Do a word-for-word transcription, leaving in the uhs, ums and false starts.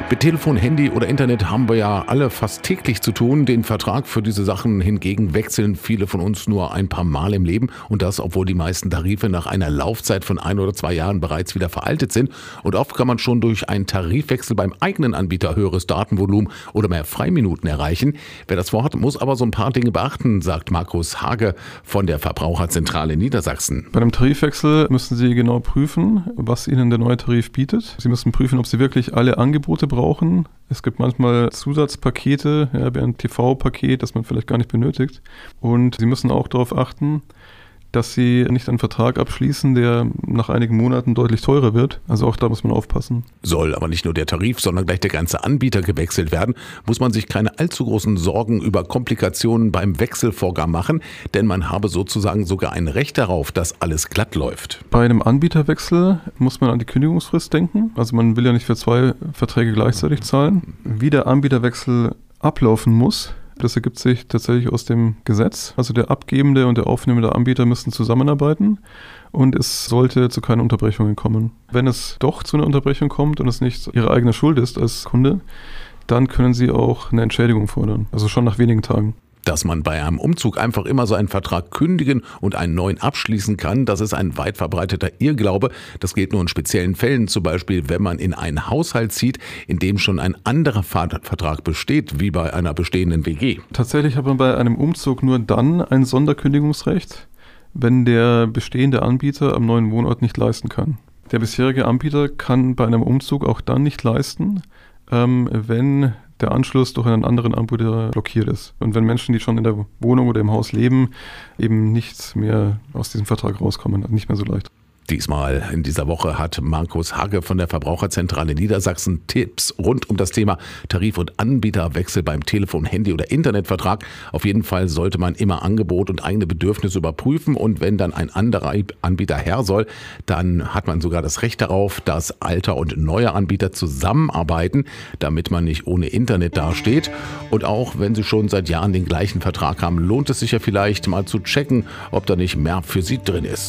Mit Telefon, Handy oder Internet haben wir ja alle fast täglich zu tun. Den Vertrag für diese Sachen hingegen wechseln viele von uns nur ein paar Mal im Leben. Und das, obwohl die meisten Tarife nach einer Laufzeit von ein oder zwei Jahren bereits wieder veraltet sind. Und oft kann man schon durch einen Tarifwechsel beim eigenen Anbieter höheres Datenvolumen oder mehr Freiminuten erreichen. Wer das vorhat, muss aber so ein paar Dinge beachten, sagt Markus Hage von der Verbraucherzentrale Niedersachsen. Bei einem Tarifwechsel müssen Sie genau prüfen, was Ihnen der neue Tarif bietet. Sie müssen prüfen, ob Sie wirklich alle Angebote brauchen. brauchen. Es gibt manchmal Zusatzpakete, ja, wie ein T V-Paket, das man vielleicht gar nicht benötigt. Und Sie müssen auch darauf achten, dass Sie nicht einen Vertrag abschließen, der nach einigen Monaten deutlich teurer wird. Also auch da muss man aufpassen. Soll aber nicht nur der Tarif, sondern gleich der ganze Anbieter gewechselt werden, muss man sich keine allzu großen Sorgen über Komplikationen beim Wechselvorgang machen, denn man habe sozusagen sogar ein Recht darauf, dass alles glatt läuft. Bei einem Anbieterwechsel muss man an die Kündigungsfrist denken. Also man will ja nicht für zwei Verträge gleichzeitig zahlen. Wie der Anbieterwechsel ablaufen muss, das ergibt sich tatsächlich aus dem Gesetz. Also der abgebende und der aufnehmende Anbieter müssen zusammenarbeiten und es sollte zu keinen Unterbrechungen kommen. Wenn es doch zu einer Unterbrechung kommt und es nicht Ihre eigene Schuld ist als Kunde, dann können Sie auch eine Entschädigung fordern, also schon nach wenigen Tagen. Dass man bei einem Umzug einfach immer so einen Vertrag kündigen und einen neuen abschließen kann, das ist ein weit verbreiteter Irrglaube. Das gilt nur in speziellen Fällen, zum Beispiel wenn man in einen Haushalt zieht, in dem schon ein anderer Vertrag besteht, wie bei einer bestehenden W G. Tatsächlich hat man bei einem Umzug nur dann ein Sonderkündigungsrecht, wenn der bestehende Anbieter am neuen Wohnort nicht leisten kann. Der bisherige Anbieter kann bei einem Umzug auch dann nicht leisten, ähm, wenn der Anschluss durch einen anderen Anbieter blockiert ist. Und wenn Menschen, die schon in der Wohnung oder im Haus leben, eben nicht mehr aus diesem Vertrag rauskommen, nicht mehr so leicht. Diesmal in dieser Woche hat Markus Hage von der Verbraucherzentrale Niedersachsen Tipps rund um das Thema Tarif- und Anbieterwechsel beim Telefon-, Handy- oder Internetvertrag. Auf jeden Fall sollte man immer Angebot und eigene Bedürfnisse überprüfen und wenn dann ein anderer Anbieter her soll, dann hat man sogar das Recht darauf, dass alter und neuer Anbieter zusammenarbeiten, damit man nicht ohne Internet dasteht. Und auch wenn Sie schon seit Jahren den gleichen Vertrag haben, lohnt es sich ja vielleicht mal zu checken, ob da nicht mehr für Sie drin ist.